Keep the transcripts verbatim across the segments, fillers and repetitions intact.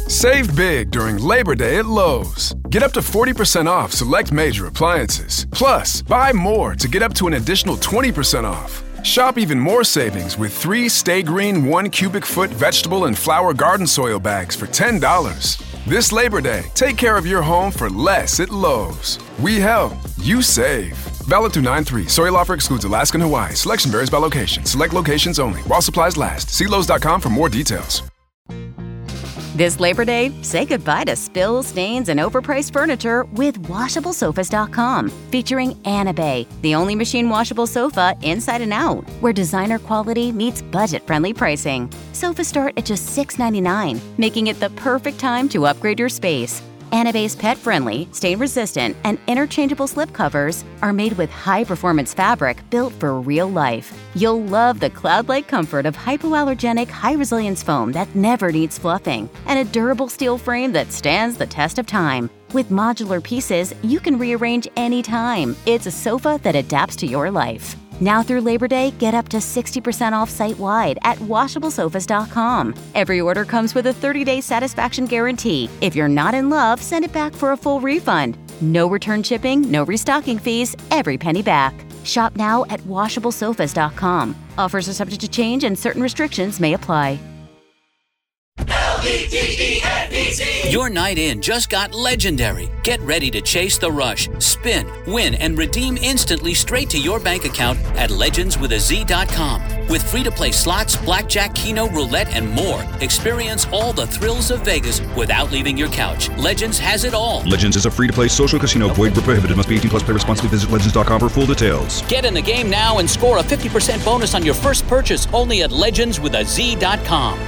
Save big during Labor Day at Lowe's. Get up to forty percent off select major appliances. Plus, buy more to get up to an additional twenty percent off. Shop even more savings with three Stay Green one cubic foot vegetable and flower garden soil bags for ten dollars. This Labor Day, take care of your home for less at Lowe's. We help, you save. Valid through nine three. Soil offer excludes Alaska and Hawaii. Selection varies by location. Select locations only. While supplies last. See Lowe's dot com for more details. This Labor Day, say goodbye to spills, stains, and overpriced furniture with washable sofas dot com, featuring Anabay, the only machine washable sofa inside and out, where designer quality meets budget-friendly pricing. Sofas start at just six ninety-nine, making it the perfect time to upgrade your space. Anabay's pet-friendly, stain-resistant, and interchangeable slipcovers are made with high-performance fabric built for real life. You'll love the cloud-like comfort of hypoallergenic, high-resilience foam that never needs fluffing, and a durable steel frame that stands the test of time. With modular pieces, you can rearrange anytime. It's a sofa that adapts to your life. Now through Labor Day, get up to sixty percent off site-wide at washable sofas dot com. Every order comes with a thirty-day satisfaction guarantee. If you're not in love, send it back for a full refund. No return shipping, no restocking fees, every penny back. Shop now at washable sofas dot com. Offers are subject to change and certain restrictions may apply. L E G E N E Z. Your night in just got legendary. Get ready to chase the rush, spin, win, and redeem instantly straight to your bank account at legends with a z dot com. With free-to-play slots, blackjack, keno, roulette, and more, experience all the thrills of Vegas without leaving your couch. Legends has it all. Legends is a free-to-play social casino. Void where prohibited. Must be eighteen plus. Play responsibly. Visit legends dot com for full details. Get in the game now and score a fifty percent bonus on your first purchase only at legends with a z dot com.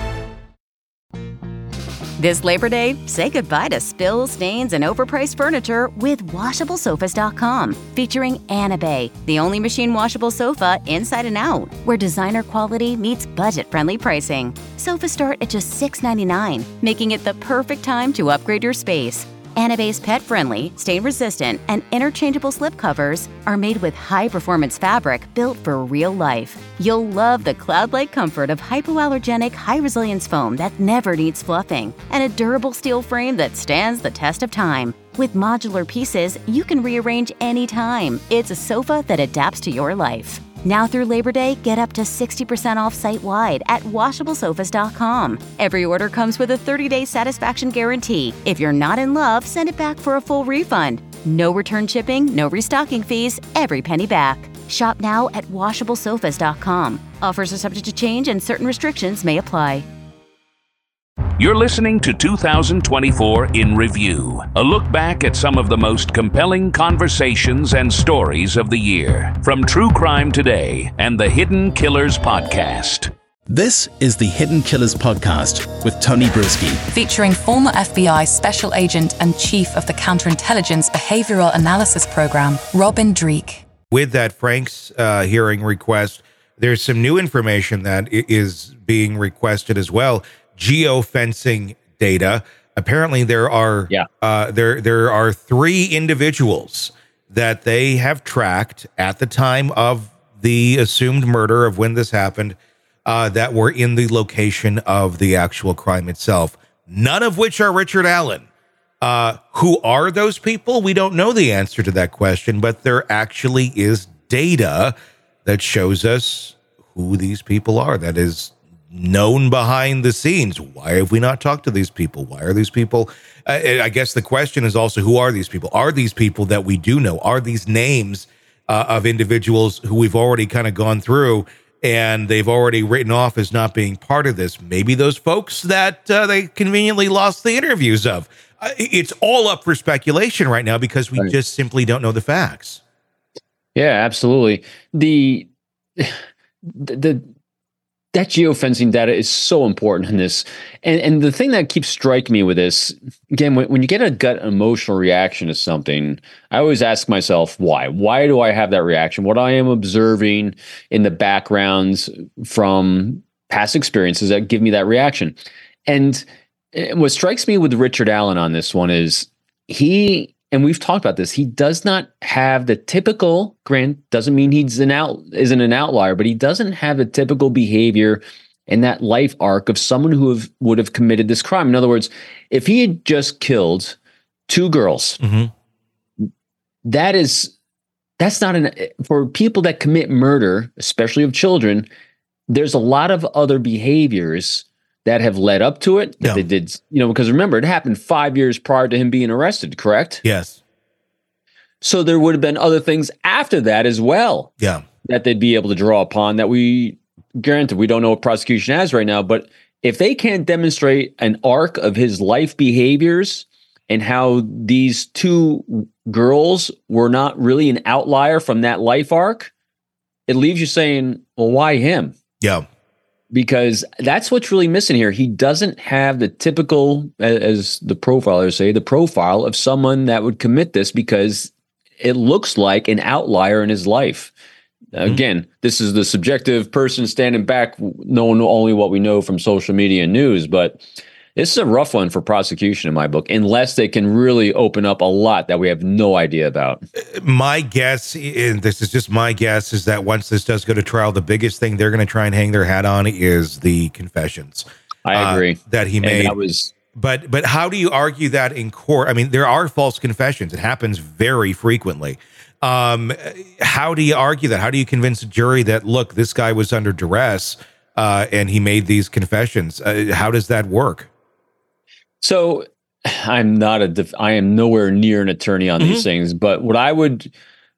This Labor Day, say goodbye to spills, stains, and overpriced furniture with washable sofas dot com, featuring Anabay, the only machine washable sofa inside and out, where designer quality meets budget-friendly pricing. Sofas start at just six ninety-nine, making it the perfect time to upgrade your space. Anabay's pet-friendly, stain-resistant, and interchangeable slipcovers are made with high-performance fabric built for real life. You'll love the cloud-like comfort of hypoallergenic, high-resilience foam that never needs fluffing, and a durable steel frame that stands the test of time. With modular pieces, you can rearrange anytime. It's a sofa that adapts to your life. Now through Labor Day, get up to sixty percent off site-wide at washable sofas dot com. Every order comes with a thirty-day satisfaction guarantee. If you're not in love, send it back for a full refund. No return shipping, no restocking fees, every penny back. Shop now at washable sofas dot com. Offers are subject to change and certain restrictions may apply. You're listening to two thousand twenty-four in Review, a look back at some of the most compelling conversations and stories of the year from True Crime Today and the Hidden Killers Podcast. This is the Hidden Killers Podcast with Tony Brueski, featuring former F B I Special Agent and Chief of the Counterintelligence Behavioral Analysis Program, Robin Dreeke. With that Frank's uh, hearing request, there's some new information that is being requested as well. Geofencing data. Apparently, there are yeah. uh, there there are three individuals that they have tracked at the time of the assumed murder of when this happened, uh, that were in the location of the actual crime itself. None of which are Richard Allen. Uh, who are those people? We don't know the answer to that question, but there actually is data that shows us who these people are. That is known behind the scenes. Why have we not talked to these people? Why are these people? Uh, I guess the question is also, who are these people? Are these people that we do know? Are these names uh, of individuals who we've already kind of gone through and they've already written off as not being part of this? Maybe those folks that uh, they conveniently lost the interviews of. Uh, it's all up for speculation right now because we right. just simply don't know the facts. Yeah, absolutely. The the, the That geofencing data is so important in this. And and the thing that keeps striking me with this, again, when, when you get a gut emotional reaction to something, I always ask myself, why? Why do I have that reaction? What I am observing in the backgrounds from past experiences that give me that reaction. And what strikes me with Richard Allen on this one is he, and we've talked about this, he does not have the typical, grant doesn't mean he's an out isn't an outlier, but he doesn't have the typical behavior in that life arc of someone who have, would have committed this crime. In other words, if he had just killed two girls, mm-hmm. that is, that's not an, for people that commit murder, especially of children, there's a lot of other behaviors that have led up to it. That yeah. They did, you know, because remember, it happened five years prior to him being arrested, correct? Yes. So there would have been other things after that as well. Yeah. That they'd be able to draw upon that we, granted, we don't know what prosecution has right now, but if they can't demonstrate an arc of his life behaviors and how these two girls were not really an outlier from that life arc, it leaves you saying, well, why him? Yeah. Because that's what's really missing here. He doesn't have the typical, as the profilers say, the profile of someone that would commit this because it looks like an outlier in his life. Mm-hmm. Again, this is the subjective person standing back, knowing only what we know from social media and news, but this is a rough one for prosecution in my book, unless they can really open up a lot that we have no idea about. My guess, and this is just my guess, is that once this does go to trial, the biggest thing they're going to try and hang their hat on is the confessions. I agree. Uh, that he made. And that was, but, but how do you argue that in court? I mean, there are false confessions. It happens very frequently. Um, how do you argue that? How do you convince a jury that, look, this guy was under duress uh, and he made these confessions? Uh, how does that work? So I'm not a, def- I am nowhere near an attorney on mm-hmm. these things, but what I would,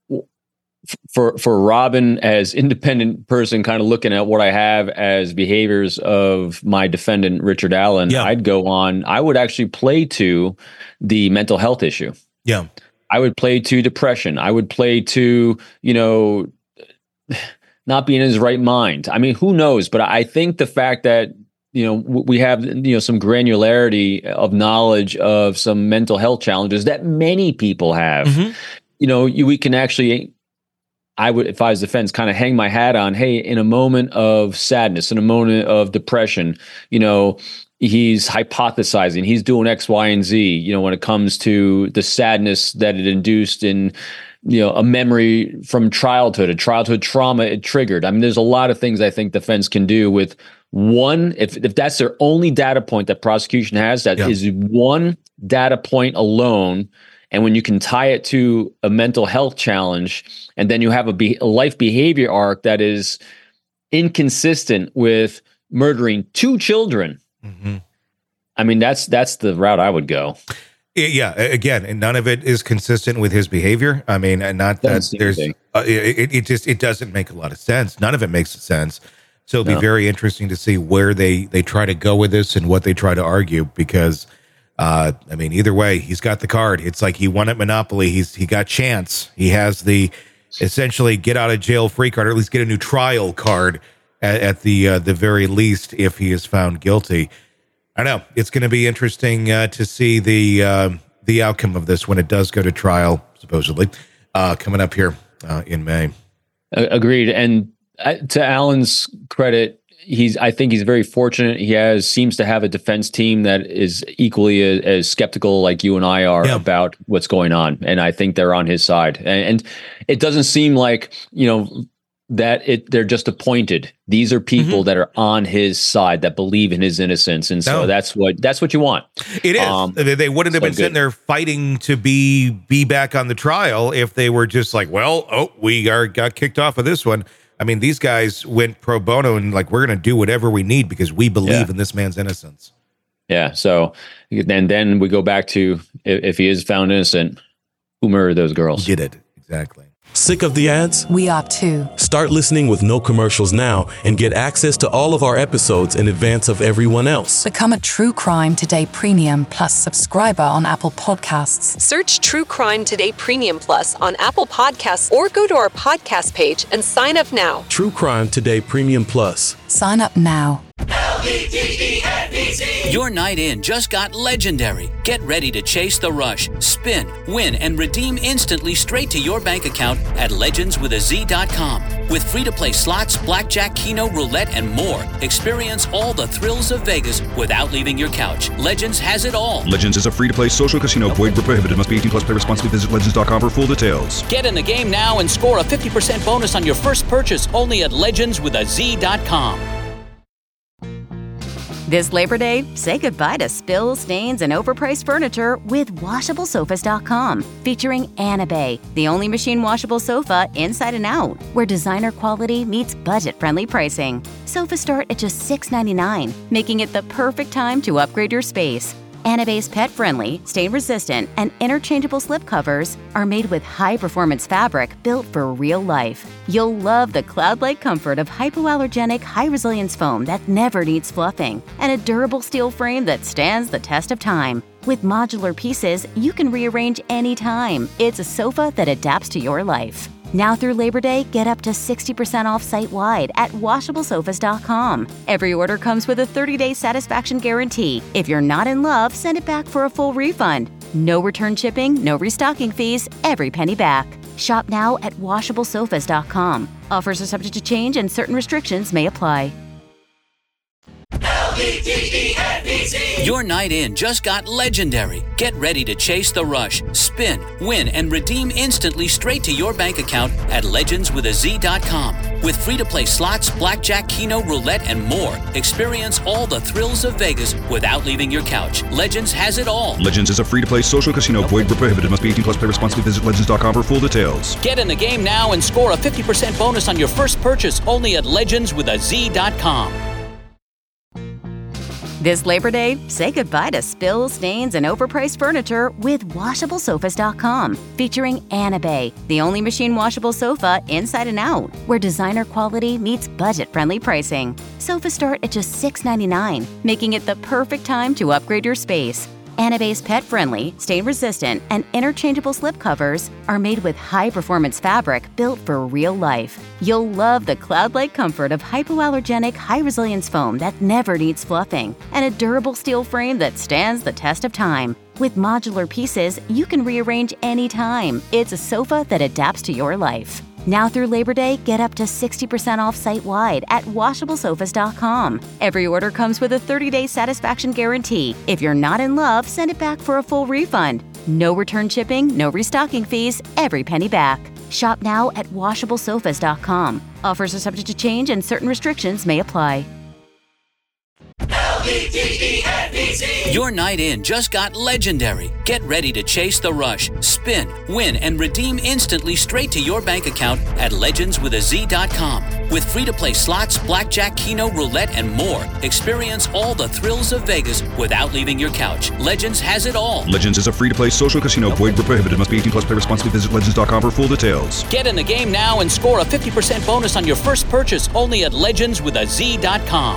for, for Robin as independent person, kind of looking at what I have as behaviors of my defendant, Richard Allen, yeah. I'd go on, I would actually play to the mental health issue. Yeah. I would play to depression. I would play to, you know, not being in his right mind. I mean, who knows? But I think the fact that, you know, we have, you know, some granularity of knowledge of some mental health challenges that many people have, mm-hmm. you know, you, we can actually, I would, if I was defense, kind of hang my hat on, hey, in a moment of sadness, in a moment of depression, you know, he's hypothesizing, he's doing X, Y, and Z, you know, when it comes to the sadness that it induced in, you know, a memory from childhood, a childhood trauma it triggered. I mean, there's a lot of things I think defense can do with one, if if that's their only data point that prosecution has, that yeah. is one data point alone. And when you can tie it to a mental health challenge, and then you have a, be, a life behavior arc that is inconsistent with murdering two children, mm-hmm. I mean, that's that's the route I would go. Yeah, again, and none of it is consistent with his behavior. I mean, and not that there's, uh, it, it just, it doesn't make a lot of sense. None of it makes sense. So it'll no. be very interesting to see where they, they try to go with this and what they try to argue, because, uh, I mean, either way, he's got the card. It's like he won at Monopoly. He's, he got chance. He has the essentially get out of jail free card, or at least get a new trial card at, at the, uh, the very least, if he is found guilty. I know it's going to be interesting uh, to see the uh, the outcome of this when it does go to trial, supposedly, uh, coming up here uh, in May. Agreed. And uh, to Alan's credit, he's I think he's very fortunate. He has seems to have a defense team that is equally as, as skeptical like you and I are yeah. about what's going on, and I think they're on his side. And, and it doesn't seem like, you know, that it they're just appointed. These are people mm-hmm. that are on his side, that believe in his innocence, and so no. that's what that's what you want. It is. Um, they wouldn't have so been sitting good. there fighting to be be back on the trial if they were just like, well, oh, we are got kicked off of this one. I mean, these guys went pro bono and like, we're going to do whatever we need because we believe yeah. in this man's innocence. Yeah. So then then we go back to if, if he is found innocent, who murdered those girls? Who did it exactly? Sick of the ads? We are too. Start listening with no commercials now and get access to all of our episodes in advance of everyone else. Become a True Crime Today Premium Plus subscriber on Apple Podcasts. Search True Crime Today Premium Plus on Apple Podcasts or go to our podcast page and sign up now. True Crime Today Premium Plus. Sign up now. Your night in just got legendary. Get ready to chase the rush, spin, win, and redeem instantly straight to your bank account at legends with a z dot com. With free-to-play slots, blackjack, keno, roulette, and more, experience all the thrills of Vegas without leaving your couch. Legends has it all. Legends is a free-to-play social casino. Void where prohibited. Must be eighteen plus. Play responsibly. Visit legends dot com for full details. Get in the game now and score a fifty percent bonus on your first purchase only at legends with a z dot com. This Labor Day, say goodbye to spills, stains, and overpriced furniture with washable sofas dot com, featuring Anabay, the only machine washable sofa inside and out, where designer quality meets budget-friendly pricing. Sofas start at just six ninety-nine, making it the perfect time to upgrade your space. Anabay's pet-friendly, stain-resistant, and interchangeable slip covers are made with high-performance fabric built for real life. You'll love the cloud-like comfort of hypoallergenic, high-resilience foam that never needs fluffing, and a durable steel frame that stands the test of time. With modular pieces, you can rearrange anytime. It's a sofa that adapts to your life. Now through Labor Day, get up to sixty percent off site-wide at washable sofas dot com. Every order comes with a thirty-day satisfaction guarantee. If you're not in love, send it back for a full refund. No return shipping, no restocking fees, every penny back. Shop now at washable sofas dot com. Offers are subject to change and certain restrictions may apply. L V D E N B C. Your night in just got legendary. Get ready to chase the rush, spin, win, and redeem instantly straight to your bank account at legends with a z dot com. With free-to-play slots, blackjack, keno, roulette, and more, experience all the thrills of Vegas without leaving your couch. Legends has it all. Legends is a free-to-play social casino. Void where prohibited. Must be eighteen plus. Play responsibly. Visit legends dot com for full details. Get in the game now and score a fifty percent bonus on your first purchase only at legends with a z dot com. This Labor Day, say goodbye to spills, stains, and overpriced furniture with washable sofas dot com, featuring Anabay, the only machine washable sofa inside and out, where designer quality meets budget-friendly pricing. Sofas start at just six ninety-nine, making it the perfect time to upgrade your space. Anabay's pet-friendly, stain-resistant, and interchangeable slip covers are made with high-performance fabric built for real life. You'll love the cloud-like comfort of hypoallergenic, high-resilience foam that never needs fluffing, and a durable steel frame that stands the test of time. With modular pieces, you can rearrange anytime. It's a sofa that adapts to your life. Now through Labor Day, get up to sixty percent off site-wide at washable sofas dot com. Every order comes with a thirty-day satisfaction guarantee. If you're not in love, send it back for a full refund. No return shipping, no restocking fees, every penny back. Shop now at washable sofas dot com. Offers are subject to change and certain restrictions may apply. L V D E N B C. Your night in just got legendary. Get ready to chase the rush, spin, win, and redeem instantly straight to your bank account at legends with a z dot com. With free-to-play slots, blackjack, keno, roulette, and more, experience all the thrills of Vegas without leaving your couch. Legends has it all. Legends is a free-to-play social casino. Void where prohibited. Must be eighteen plus. Play responsibly. Visit legends dot com for full details. Get in the game now and score a fifty percent bonus on your first purchase only at legends with a z dot com.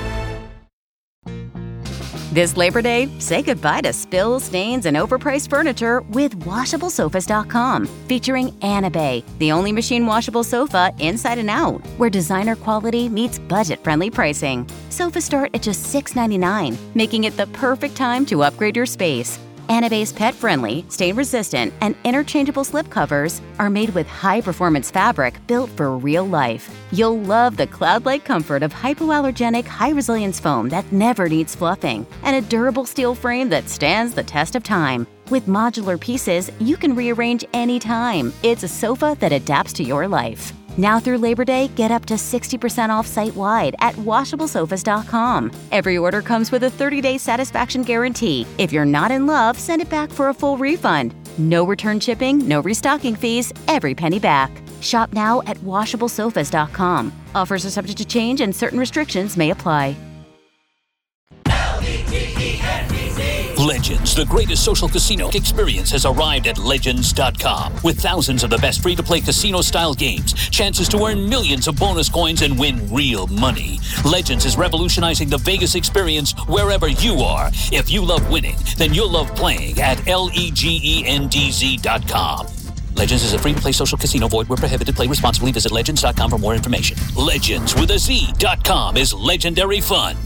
This Labor Day, say goodbye to spills, stains, and overpriced furniture with washable sofas dot com, featuring Anabay, the only machine washable sofa inside and out, where designer quality meets budget-friendly pricing. Sofas start at just six ninety-nine, making it the perfect time to upgrade your space. Anabay's pet-friendly, stain-resistant, and interchangeable slip covers are made with high-performance fabric built for real life. You'll love the cloud-like comfort of hypoallergenic, high-resilience foam that never needs fluffing, and a durable steel frame that stands the test of time. With modular pieces, you can rearrange anytime. It's a sofa that adapts to your life. Now through Labor Day, get up to sixty percent off site-wide at washable sofas dot com. Every order comes with a thirty-day satisfaction guarantee. If you're not in love, send it back for a full refund. No return shipping, no restocking fees, every penny back. Shop now at washable sofas dot com. Offers are subject to change and certain restrictions may apply. L V D E N B C. Legends, the greatest social casino experience, has arrived at legends dot com. With thousands of the best free-to-play casino-style games, chances to earn millions of bonus coins and win real money. Legends is revolutionizing the Vegas experience wherever you are. If you love winning, then you'll love playing at legends dot com. Legends is a free-to-play social casino. Void where prohibited. Play responsibly. Visit legends dot com for more information. Legends with a Z dot com is legendary fun.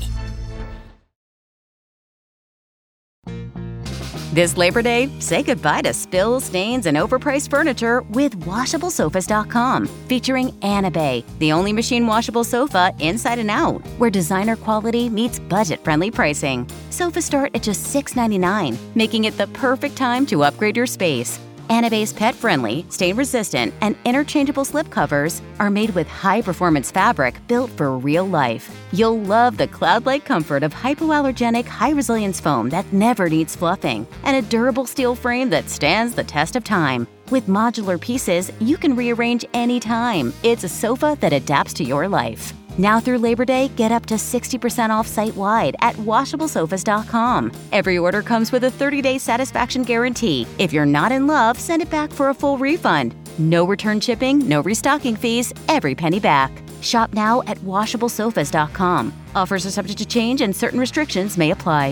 This Labor Day, say goodbye to spills, stains, and overpriced furniture with washable sofas dot com, featuring Anabay, the only machine washable sofa inside and out, where designer quality meets budget-friendly pricing. Sofas start at just six ninety-nine, making it the perfect time to upgrade your space. Anabase pet-friendly, stain-resistant, and interchangeable slipcovers are made with high-performance fabric built for real life. You'll love the cloud-like comfort of hypoallergenic, high-resilience foam that never needs fluffing, and a durable steel frame that stands the test of time. With modular pieces, you can rearrange anytime. It's a sofa that adapts to your life. Now through Labor Day, get up to sixty percent off site-wide at washable sofas dot com. Every order comes with a thirty-day satisfaction guarantee. If you're not in love, send it back for a full refund. No return shipping, no restocking fees, every penny back. Shop now at washable sofas dot com. Offers are subject to change and certain restrictions may apply.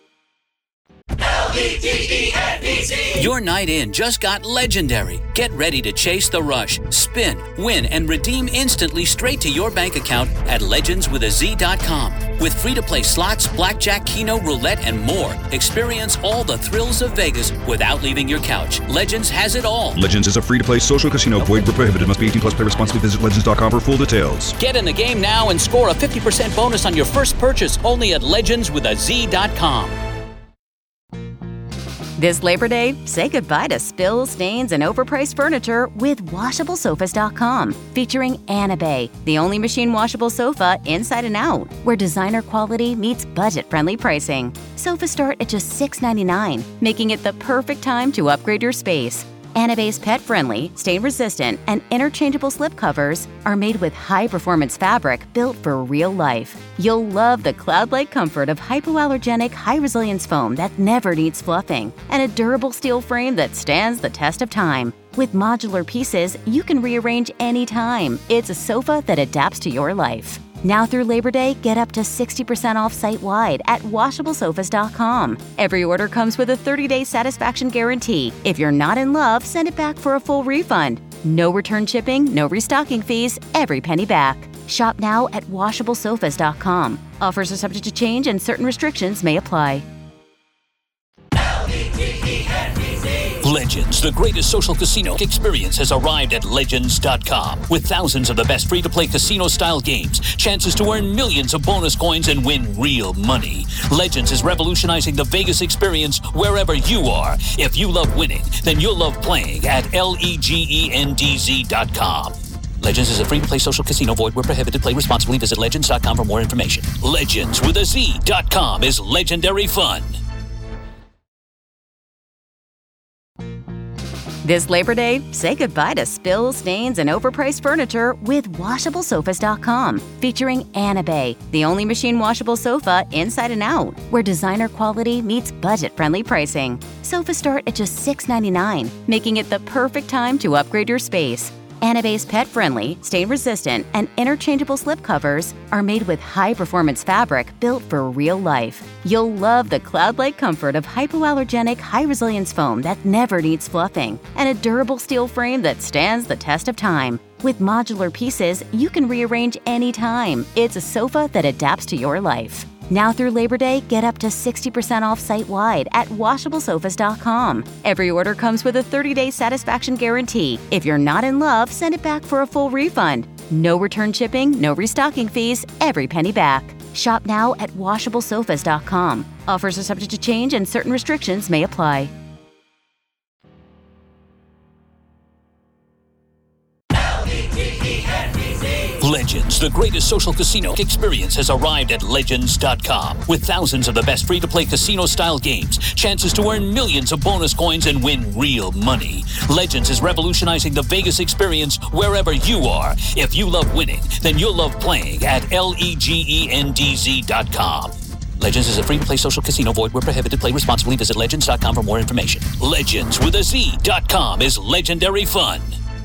L E G E N D Z. Your night in just got legendary. Get ready to chase the rush, spin, win, and redeem instantly straight to your bank account at legends with a z dot com. With free-to-play slots, blackjack, keno, roulette, and more, experience all the thrills of Vegas without leaving your couch. Legends has it all. Legends is a free-to-play social casino. Void where prohibited. Must be eighteen plus. Play responsibly. Visit legends dot com for full details. Get in the game now and score a fifty percent bonus on your first purchase only at legends with a z dot com. This Labor Day, say goodbye to spills, stains, and overpriced furniture with washable sofas dot com, featuring Anabay, the only machine washable sofa inside and out, where designer quality meets budget-friendly pricing. Sofas start at just six ninety-nine, making it the perfect time to upgrade your space. Anabay's pet-friendly, stain-resistant, and interchangeable slipcovers are made with high-performance fabric built for real life. You'll love the cloud-like comfort of hypoallergenic, high-resilience foam that never needs fluffing, and a durable steel frame that stands the test of time. With modular pieces, you can rearrange anytime. It's a sofa that adapts to your life. Now through Labor Day, get up to sixty percent off site-wide at washable sofas dot com. Every order comes with a thirty-day satisfaction guarantee. If you're not in love, send it back for a full refund. No return shipping, no restocking fees, every penny back. Shop now at washable sofas dot com. Offers are subject to change and certain restrictions may apply. Legends, the greatest social casino experience, has arrived at legends dot com. With thousands of the best free-to-play casino-style games, chances to earn millions of bonus coins and win real money. Legends is revolutionizing the Vegas experience wherever you are. If you love winning, then you'll love playing at legends dot com. Legends is a free-to-play social casino. Void where prohibited. Play responsibly. Visit legends dot com for more information. Legends with a Z dot com is legendary fun. This Labor Day, say goodbye to spills, stains, and overpriced furniture with washable sofas dot com, featuring Anabay, the only machine washable sofa inside and out, where designer quality meets budget-friendly pricing. Sofas start at just six ninety-nine, making it the perfect time to upgrade your space. Anabay's pet-friendly, stain-resistant, and interchangeable slipcovers are made with high-performance fabric built for real life. You'll love the cloud-like comfort of hypoallergenic, high-resilience foam that never needs fluffing, and a durable steel frame that stands the test of time. With modular pieces, you can rearrange anytime. It's a sofa that adapts to your life. Now through Labor Day, get up to sixty percent off site-wide at washable sofas dot com. Every order comes with a thirty-day satisfaction guarantee. If you're not in love, send it back for a full refund. No return shipping, no restocking fees, every penny back. Shop now at washable sofas dot com. Offers are subject to change and certain restrictions may apply. Legends, the greatest social casino experience, has arrived at legends dot com. With thousands of the best free-to-play casino-style games, chances to earn millions of bonus coins and win real money. Legends is revolutionizing the Vegas experience wherever you are. If you love winning, then you'll love playing at legends dot com. Legends is a free-to-play social casino. Void where prohibited. Play responsibly. Visit legends dot com for more information. Legends with a Z dot com is legendary fun.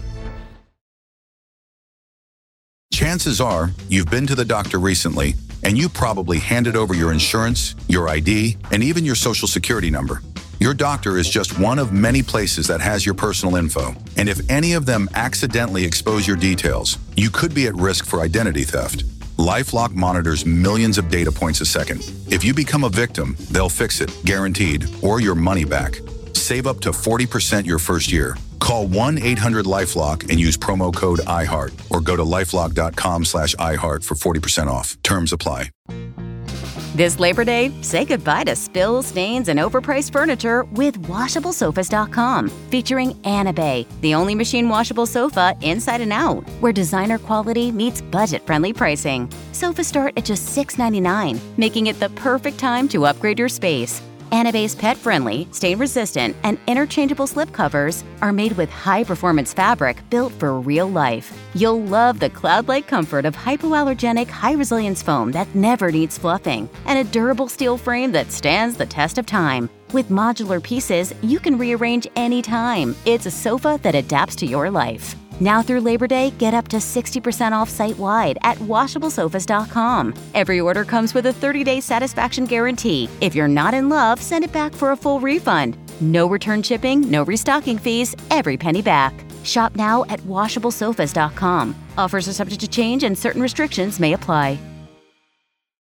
Chances are you've been to the doctor recently, and you probably handed over your insurance, your I D, and even your social security number. Your doctor is just one of many places that has your personal info, and if any of them accidentally expose your details, you could be at risk for identity theft. LifeLock monitors millions of data points a second. If you become a victim, they'll fix it, guaranteed, or your money back. Save up to forty percent your first year. Call one eight hundred LifeLock and use promo code iHeart or go to lifelock dot com slash iHeart for forty percent off. Terms apply. This Labor Day, say goodbye to spills, stains, and overpriced furniture with washable sofas dot com, featuring Anabay, the only machine washable sofa inside and out, where designer quality meets budget-friendly pricing. Sofas start at just six ninety-nine, making it the perfect time to upgrade your space. Anabay's pet-friendly, stain-resistant, and interchangeable slipcovers are made with high-performance fabric built for real life. You'll love the cloud-like comfort of hypoallergenic, high-resilience foam that never needs fluffing, and a durable steel frame that stands the test of time. With modular pieces, you can rearrange anytime. It's a sofa that adapts to your life. Now through Labor Day, get up to sixty percent off site-wide at washable sofas dot com. Every order comes with a thirty-day satisfaction guarantee. If you're not in love, send it back for a full refund. No return shipping, no restocking fees, every penny back. Shop now at washable sofas dot com. Offers are subject to change and certain restrictions may apply.